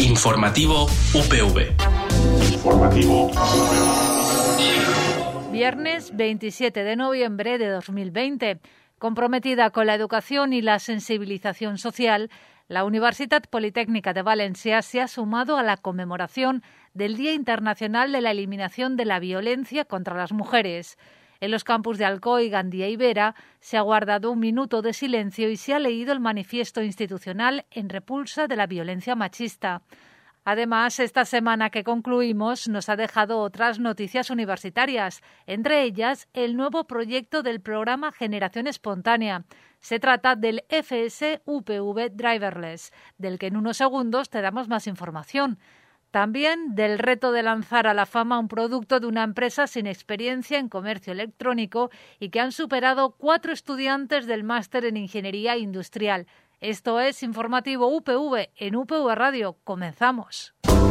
Informativo UPV. Informativo UPV. Viernes 27 de noviembre de 2020. Comprometida con la educación y la sensibilización social, la Universitat Politècnica de Valencia se ha sumado a la conmemoración del Día Internacional de la Eliminación de la Violencia contra las Mujeres. En los campus de Alcoi, Gandía y Vera se ha guardado un minuto de silencio y se ha leído el manifiesto institucional en repulsa de la violencia machista. Además, esta semana que concluimos nos ha dejado otras noticias universitarias, entre ellas el nuevo proyecto del programa Generación Espontánea. Se trata del FS UPV Driverless, del que en unos segundos te damos más información. También del reto de lanzar a la fama un producto de una empresa sin experiencia en comercio electrónico y que han superado 4 estudiantes del máster en Ingeniería Industrial. Esto es Informativo UPV en UPV Radio. Comenzamos.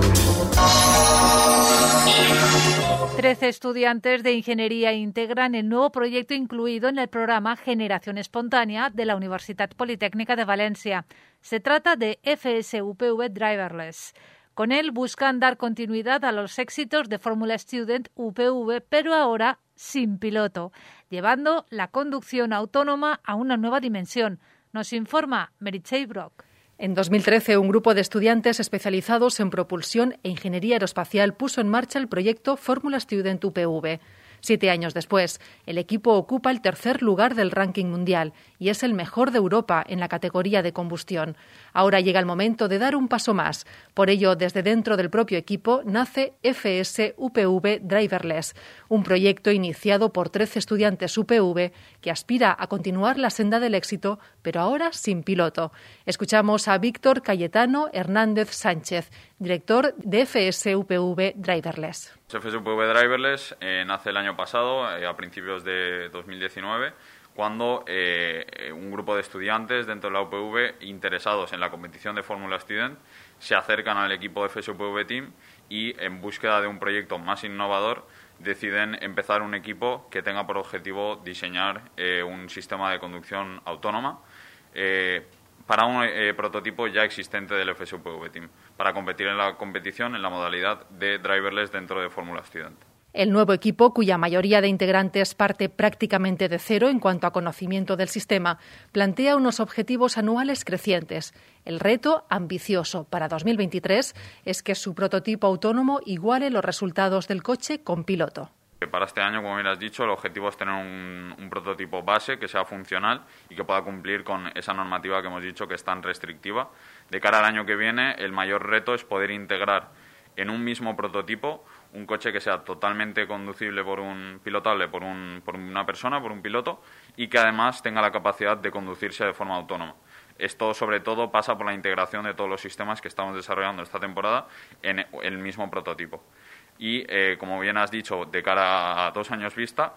13 estudiantes de Ingeniería integran el nuevo proyecto incluido en el programa Generación Espontánea de la Universitat Politècnica de Valencia. Se trata de FS UPV Driverless. Con él buscan dar continuidad a los éxitos de Fórmula Student UPV, pero ahora sin piloto, llevando la conducción autónoma a una nueva dimensión. Nos informa Meritxell Brock. En 2013, un grupo de estudiantes especializados en propulsión e ingeniería aeroespacial puso en marcha el proyecto Fórmula Student UPV. 7 años después, el equipo ocupa el 3er lugar del ranking mundial y es el mejor de Europa en la categoría de combustión. Ahora llega el momento de dar un paso más. Por ello, desde dentro del propio equipo nace FS UPV Driverless, un proyecto iniciado por 13 estudiantes UPV que aspira a continuar la senda del éxito, pero ahora sin piloto. Escuchamos a Víctor Cayetano Hernández Sánchez, director de FS UPV Driverless. FS UPV Driverless nace el año pasado, a principios de 2019, cuando un grupo de estudiantes dentro de la UPV interesados en la competición de Fórmula Student se acercan al equipo de FS UPV Team y, en búsqueda de un proyecto más innovador, deciden empezar un equipo que tenga por objetivo diseñar un sistema de conducción autónoma para un prototipo ya existente del FS UPV Team, para competir en la competición en la modalidad de driverless dentro de Fórmula Student. El nuevo equipo, cuya mayoría de integrantes parte prácticamente de cero en cuanto a conocimiento del sistema, plantea unos objetivos anuales crecientes. El reto, ambicioso para 2023, es que su prototipo autónomo iguale los resultados del coche con piloto. Para este año, como bien has dicho, el objetivo es tener un prototipo base que sea funcional y que pueda cumplir con esa normativa que hemos dicho que es tan restrictiva. De cara al año que viene, el mayor reto es poder integrar en un mismo prototipo un coche que sea totalmente conducible pilotable por una persona, por un piloto, y que además tenga la capacidad de conducirse de forma autónoma. Esto, sobre todo, pasa por la integración de todos los sistemas que estamos desarrollando esta temporada en el mismo prototipo. Y, como bien has dicho, de cara a 2 años vista,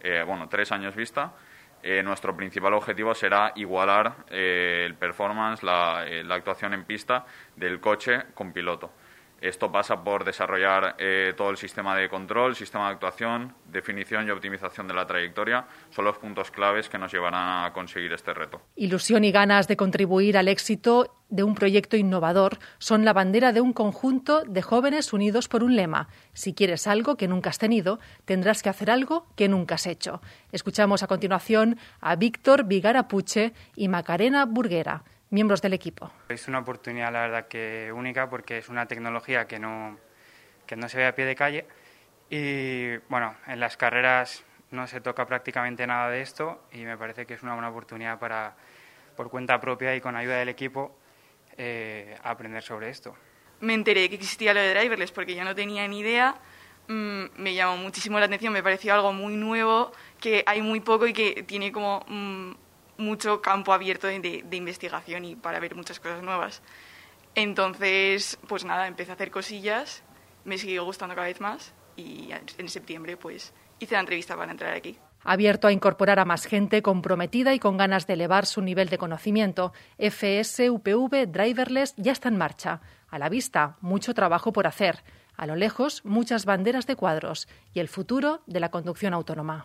3 años vista, nuestro principal objetivo será igualar el performance, la actuación en pista del coche con piloto. Esto pasa por desarrollar todo el sistema de control, sistema de actuación, definición y optimización de la trayectoria. Son los puntos claves que nos llevarán a conseguir este reto. Ilusión y ganas de contribuir al éxito de un proyecto innovador son la bandera de un conjunto de jóvenes unidos por un lema. Si quieres algo que nunca has tenido, tendrás que hacer algo que nunca has hecho. Escuchamos a continuación a Víctor Vigara Puche y Macarena Burguera, miembros del equipo. Es una oportunidad, la verdad, que única, porque es una tecnología que no se ve a pie de calle y, bueno, en las carreras no se toca prácticamente nada de esto y me parece que es una buena oportunidad para, por cuenta propia y con ayuda del equipo, aprender sobre esto. Me enteré que existía lo de driverless porque yo no tenía ni idea. Me llamó muchísimo la atención, me pareció algo muy nuevo, que hay muy poco y que tiene como mucho campo abierto de investigación y para ver muchas cosas nuevas. Entonces, pues nada, empecé a hacer cosillas, me siguió gustando cada vez más y en septiembre pues hice la entrevista para entrar aquí. Abierto a incorporar a más gente comprometida y con ganas de elevar su nivel de conocimiento, FS UPV Driverless ya está en marcha. A la vista, mucho trabajo por hacer. A lo lejos, muchas banderas de cuadros y el futuro de la conducción autónoma.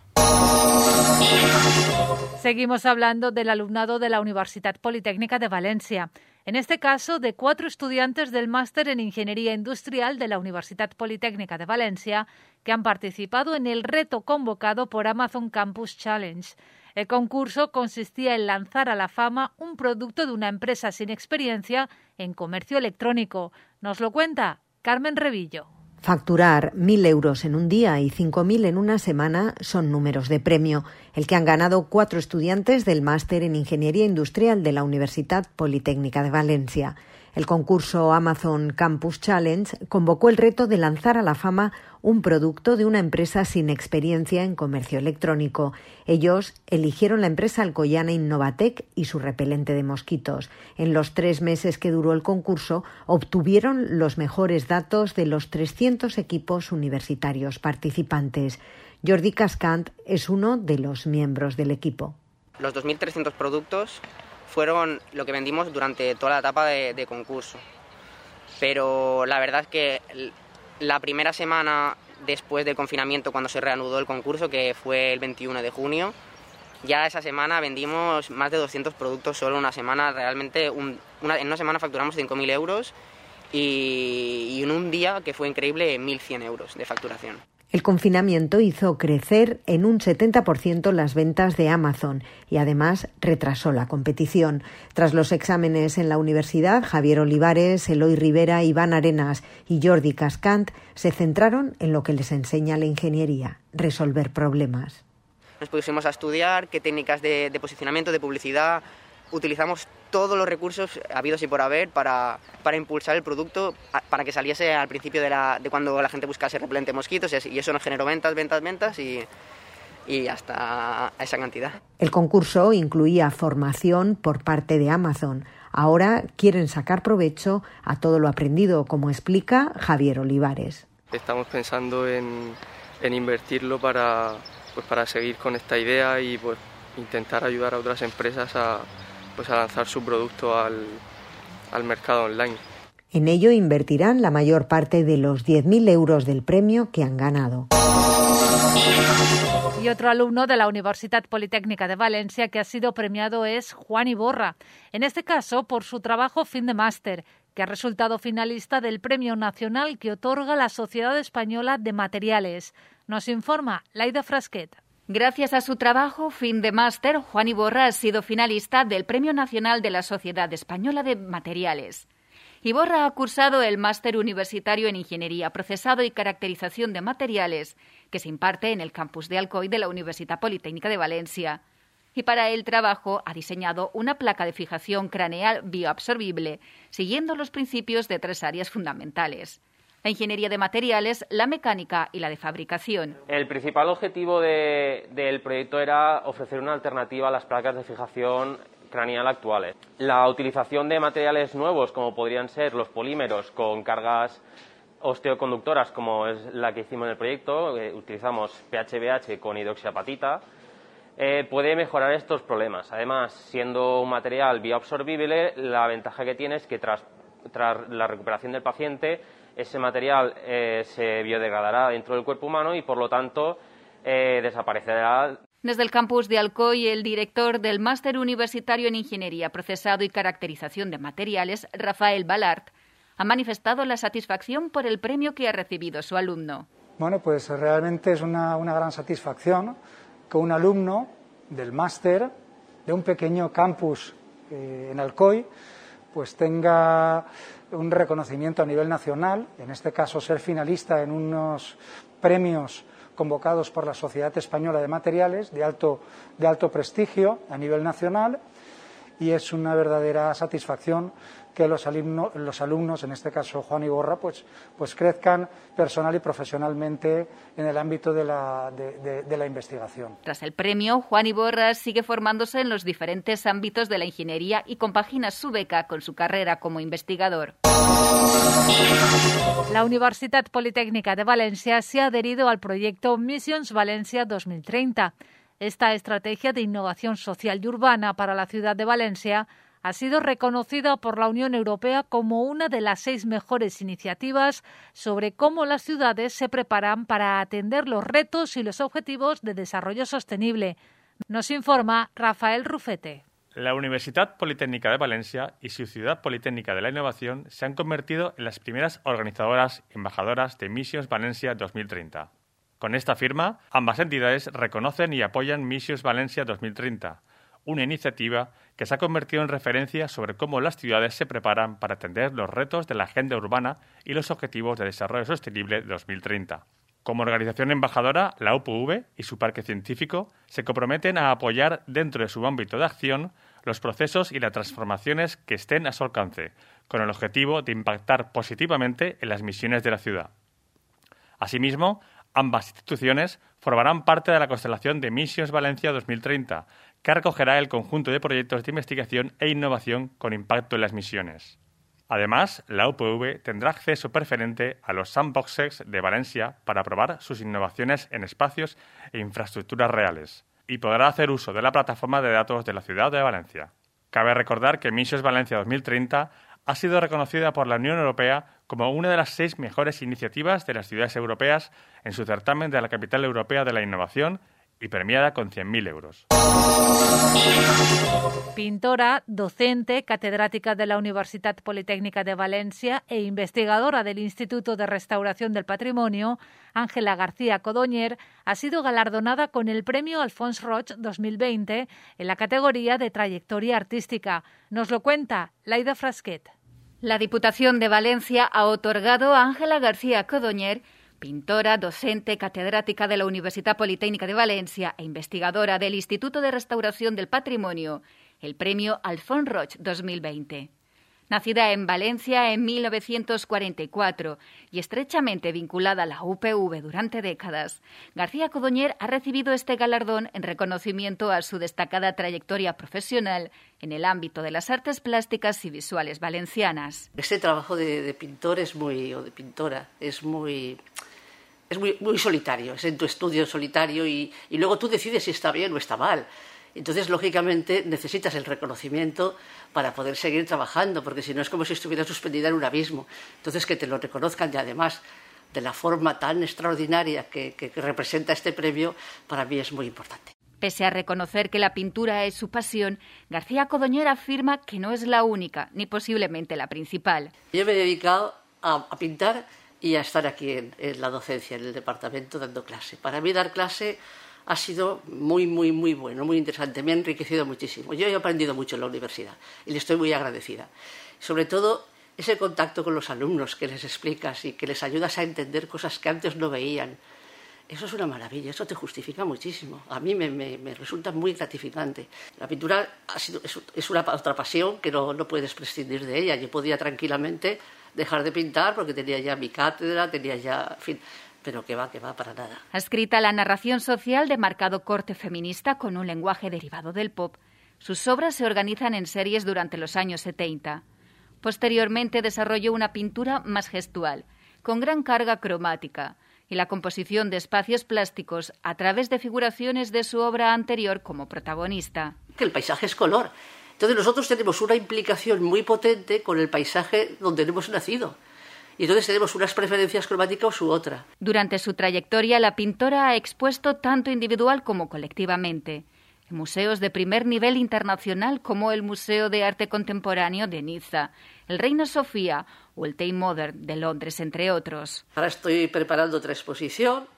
Seguimos hablando del alumnado de la Universitat Politècnica de Valencia. En este caso, de 4 estudiantes del Máster en Ingeniería Industrial de la Universitat Politécnica de Valencia, que han participado en el reto convocado por Amazon Campus Challenge. El concurso consistía en lanzar a la fama un producto de una empresa sin experiencia en comercio electrónico. Nos lo cuenta Carmen Revillo. Facturar 1.000 euros en un día y 5.000 en una semana son números de premio, el que han ganado 4 estudiantes del Máster en Ingeniería Industrial de la Universitat Politécnica de Valencia. El concurso Amazon Campus Challenge convocó el reto de lanzar a la fama un producto de una empresa sin experiencia en comercio electrónico. Ellos eligieron la empresa alcoyana Innovatec y su repelente de mosquitos. En los 3 meses que duró el concurso, obtuvieron los mejores datos de los 300 equipos universitarios participantes. Jordi Cascant es uno de los miembros del equipo. Los 2.300 productos fueron lo que vendimos durante toda la etapa de concurso. Pero la verdad es que la primera semana después del confinamiento, cuando se reanudó el concurso, que fue el 21 de junio, ya esa semana vendimos más de 200 productos solo una semana. Realmente en una semana facturamos 5.000 euros y en un día, que fue increíble, 1.100 euros de facturación. El confinamiento hizo crecer en un 70% las ventas de Amazon y además retrasó la competición. Tras los exámenes en la universidad, Javier Olivares, Eloy Rivera, Iván Arenas y Jordi Cascant se centraron en lo que les enseña la ingeniería: resolver problemas. Nos pusimos a estudiar qué técnicas de posicionamiento, de publicidad. Utilizamos todos los recursos habidos y por haber para impulsar el producto, para que saliese al principio de cuando la gente buscase repelente de mosquitos, y eso nos generó ventas y hasta esa cantidad. El concurso incluía formación por parte de Amazon. Ahora quieren sacar provecho a todo lo aprendido, como explica Javier Olivares. Estamos pensando en invertirlo para seguir con esta idea y pues intentar ayudar a otras empresas a lanzar su producto al mercado online. En ello invertirán la mayor parte de los 10.000 euros del premio que han ganado. Y otro alumno de la Universitat Politécnica de Valencia que ha sido premiado es Juan Iborra, en este caso por su trabajo fin de máster, que ha resultado finalista del Premio Nacional que otorga la Sociedad Española de Materiales. Nos informa Laida Frasquet. Gracias a su trabajo fin de máster, Juan Iborra ha sido finalista del Premio Nacional de la Sociedad Española de Materiales. Iborra ha cursado el Máster Universitario en Ingeniería, Procesado y Caracterización de Materiales, que se imparte en el campus de Alcoy de la Universitat Politécnica de Valencia. Y para el trabajo ha diseñado una placa de fijación craneal bioabsorbible, siguiendo los principios de 3 áreas fundamentales: la ingeniería de materiales, la mecánica y la de fabricación. El principal objetivo del proyecto era ofrecer una alternativa a las placas de fijación craneal actuales. La utilización de materiales nuevos, como podrían ser los polímeros con cargas osteoconductoras, como es la que hicimos en el proyecto, utilizamos PHBH con hidroxiapatita, puede mejorar estos problemas. Además, siendo un material bioabsorbible, la ventaja que tiene es que tras la recuperación del paciente, ese material se biodegradará dentro del cuerpo humano y, por lo tanto, desaparecerá. Desde el campus de Alcoy, el director del Máster Universitario en Ingeniería, Procesado y Caracterización de Materiales, Rafael Balart, ha manifestado la satisfacción por el premio que ha recibido su alumno. Bueno, pues realmente es una gran satisfacción que un alumno del máster de un pequeño campus en Alcoy pues tenga un reconocimiento a nivel nacional, en este caso ser finalista en unos premios convocados por la Sociedad Española de Materiales de alto prestigio a nivel nacional, y es una verdadera satisfacción que los alumnos, en este caso Juan Iborra, pues crezcan personal y profesionalmente en el ámbito de la investigación. Tras el premio, Juan Iborra sigue formándose en los diferentes ámbitos de la ingeniería y compagina su beca con su carrera como investigador. La Universitat Politécnica de Valencia se ha adherido al proyecto Missions Valencia 2030. Esta estrategia de innovación social y urbana para la ciudad de Valencia ha sido reconocida por la Unión Europea como una de las 6 mejores iniciativas sobre cómo las ciudades se preparan para atender los retos y los objetivos de desarrollo sostenible. Nos informa Rafael Rufete. La Universitat Politécnica de Valencia y su Ciudad Politécnica de la Innovación se han convertido en las primeras organizadoras y embajadoras de Missions Valencia 2030. Con esta firma, ambas entidades reconocen y apoyan Missions Valencia 2030, una iniciativa que se ha convertido en referencia sobre cómo las ciudades se preparan para atender los retos de la agenda urbana y los objetivos de desarrollo sostenible 2030. Como organización embajadora, la UPV y su parque científico se comprometen a apoyar dentro de su ámbito de acción los procesos y las transformaciones que estén a su alcance, con el objetivo de impactar positivamente en las misiones de la ciudad. Asimismo, ambas instituciones formarán parte de la constelación de Missions Valencia 2030, que recogerá el conjunto de proyectos de investigación e innovación con impacto en las misiones. Además, la UPV tendrá acceso preferente a los sandboxes de Valencia para probar sus innovaciones en espacios e infraestructuras reales, y podrá hacer uso de la plataforma de datos de la ciudad de Valencia. Cabe recordar que Missions Valencia 2030 ha sido reconocida por la Unión Europea como una de las 6 mejores iniciativas de las ciudades europeas en su certamen de la Capital Europea de la Innovación y premiada con 100.000 euros. Pintora, docente, catedrática de la Universitat Politécnica de Valencia e investigadora del Instituto de Restauración del Patrimonio, Ángela García Codonyer ha sido galardonada con el Premio Alfons Roig 2020 en la categoría de trayectoria artística. Nos lo cuenta Laida Frasquet. La Diputación de Valencia ha otorgado a Ángela García Codonyer, pintora, docente, catedrática de la Universitat Politécnica de Valencia e investigadora del Instituto de Restauración del Patrimonio, el Premio Alfons Roig 2020. Nacida en Valencia en 1944 y estrechamente vinculada a la UPV durante décadas, García Codonyer ha recibido este galardón en reconocimiento a su destacada trayectoria profesional en el ámbito de las artes plásticas y visuales valencianas. Este trabajo de pintor o de pintora es muy solitario, es en tu estudio solitario y luego tú decides si está bien o está mal. Entonces, lógicamente, necesitas el reconocimiento para poder seguir trabajando, porque si no es como si estuvieras suspendida en un abismo. Entonces, que te lo reconozcan y además de la forma tan extraordinaria que representa este premio, para mí es muy importante. Pese a reconocer que la pintura es su pasión, García Codonyer afirma que no es la única, ni posiblemente la principal. Yo me he dedicado a pintar y a estar aquí en la docencia, en el departamento, dando clase. Para mí dar clase ha sido muy bueno, muy interesante. Me ha enriquecido muchísimo. Yo he aprendido mucho en la universidad y le estoy muy agradecida. Sobre todo ese contacto con los alumnos que les explicas y que les ayudas a entender cosas que antes no veían. Eso es una maravilla, eso te justifica muchísimo. A mí me resulta muy gratificante. La pintura es una otra pasión que no puedes prescindir de ella. Yo podía tranquilamente dejar de pintar porque tenía ya mi cátedra, tenía ya, en fin, pero que va, para nada. Ha escrita la narración social de marcado corte feminista con un lenguaje derivado del pop. Sus obras se organizan en series durante los años 70. Posteriormente desarrolló una pintura más gestual, con gran carga cromática, y la composición de espacios plásticos a través de figuraciones de su obra anterior como protagonista. Que el paisaje es color. Entonces nosotros tenemos una implicación muy potente con el paisaje donde hemos nacido. Y entonces tenemos unas preferencias cromáticas u otra. Durante su trayectoria, la pintora ha expuesto tanto individual como colectivamente en museos de primer nivel internacional como el Museo de Arte Contemporáneo de Niza, el Reina Sofía o el Tate Modern de Londres, entre otros. Ahora estoy preparando otra exposición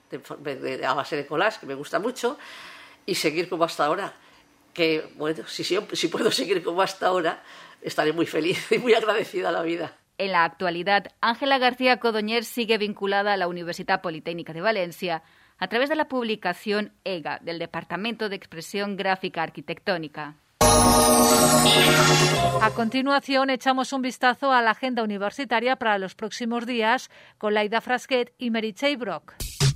a base de collage, que me gusta mucho, y seguir como hasta ahora. Que, bueno, si puedo seguir como hasta ahora, estaré muy feliz y muy agradecida a la vida. En la actualidad, Ángela García Codonyer sigue vinculada a la Universitat Politécnica de Valencia a través de la publicación EGA del Departamento de Expresión Gráfica Arquitectónica. A continuación, echamos un vistazo a la agenda universitaria para los próximos días con Laida Frasquet y Meritxell Brock.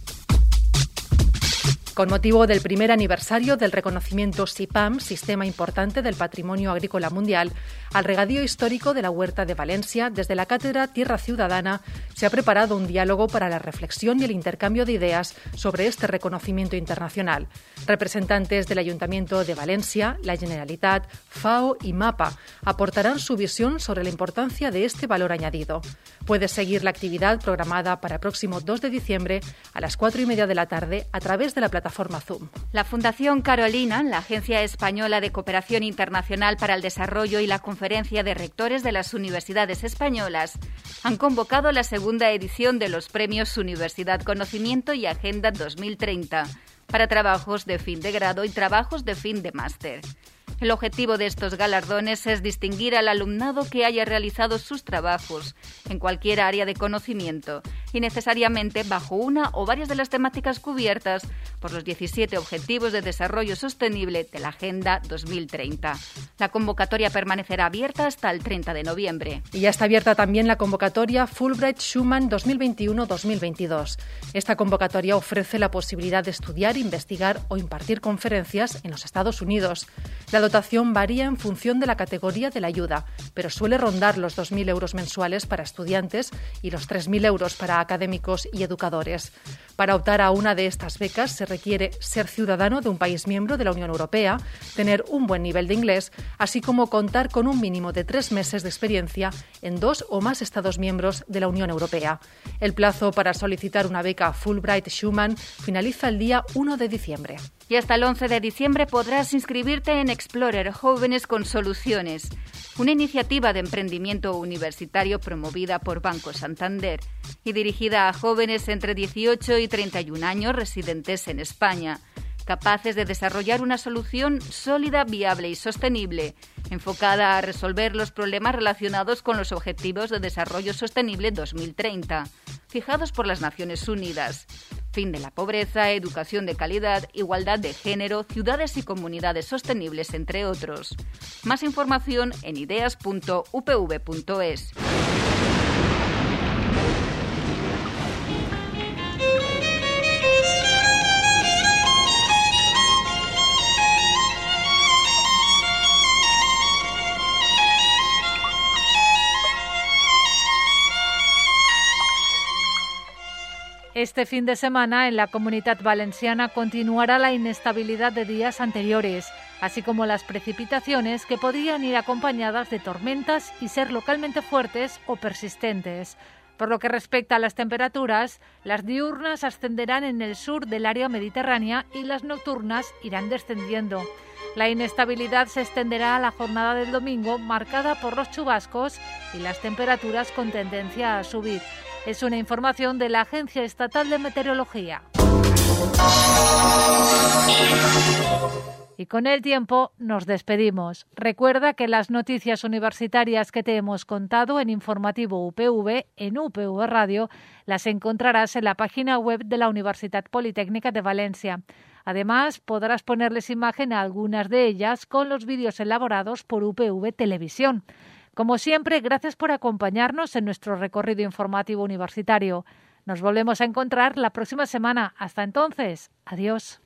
Con motivo del primer aniversario del reconocimiento SIPAM, Sistema Importante del Patrimonio Agrícola Mundial, al regadío histórico de la Huerta de Valencia, desde la Cátedra Tierra Ciudadana se ha preparado un diálogo para la reflexión y el intercambio de ideas sobre este reconocimiento internacional. Representantes del Ayuntamiento de Valencia, la Generalitat, FAO y MAPA aportarán su visión sobre la importancia de este valor añadido. Puedes seguir la actividad programada para el próximo 2 de diciembre a las 4:30 de la tarde a través de la plataforma plataforma Zoom. La Fundación Carolina, la Agencia Española de Cooperación Internacional para el Desarrollo y la Conferencia de Rectores de las Universidades Españolas han convocado la segunda edición de los Premios Universidad Conocimiento y Agenda 2030 para trabajos de fin de grado y trabajos de fin de máster. El objetivo de estos galardones es distinguir al alumnado que haya realizado sus trabajos en cualquier área de conocimiento y necesariamente bajo una o varias de las temáticas cubiertas por los 17 Objetivos de Desarrollo Sostenible de la Agenda 2030. La convocatoria permanecerá abierta hasta el 30 de noviembre. Y ya está abierta también la convocatoria Fulbright Schuman 2021-2022. Esta convocatoria ofrece la posibilidad de estudiar, investigar o impartir conferencias en los Estados Unidos. La dotación varía en función de la categoría de la ayuda, pero suele rondar los 2.000 euros mensuales para estudiantes y los 3.000 euros para académicos y educadores. Para optar a una de estas becas se requiere ser ciudadano de un país miembro de la Unión Europea, tener un buen nivel de inglés, así como contar con un mínimo de 3 meses de experiencia en 2 o más Estados miembros de la Unión Europea. El plazo para solicitar una beca Fulbright Schuman finaliza el día 1 de diciembre. Y hasta el 11 de diciembre podrás inscribirte en Explorer Jóvenes con Soluciones, una iniciativa de emprendimiento universitario promovida por Banco Santander y dirigida a jóvenes entre 18 y 31 años residentes en España, capaces de desarrollar una solución sólida, viable y sostenible, enfocada a resolver los problemas relacionados con los Objetivos de Desarrollo Sostenible 2030, fijados por las Naciones Unidas. Fin de la pobreza, educación de calidad, igualdad de género, ciudades y comunidades sostenibles, entre otros. Más información en ideas.upv.es. Este fin de semana en la Comunitat Valenciana continuará la inestabilidad de días anteriores, así como las precipitaciones que podrían ir acompañadas de tormentas y ser localmente fuertes o persistentes. Por lo que respecta a las temperaturas, las diurnas ascenderán en el sur del área mediterránea y las nocturnas irán descendiendo. La inestabilidad se extenderá a la jornada del domingo, marcada por los chubascos y las temperaturas con tendencia a subir. Es una información de la Agencia Estatal de Meteorología. Y con el tiempo nos despedimos. Recuerda que las noticias universitarias que te hemos contado en Informativo UPV, en UPV Radio, las encontrarás en la página web de la Universitat Politécnica de Valencia. Además, podrás ponerles imagen a algunas de ellas con los vídeos elaborados por UPV Televisión. Como siempre, gracias por acompañarnos en nuestro recorrido informativo universitario. Nos volvemos a encontrar la próxima semana. Hasta entonces, adiós.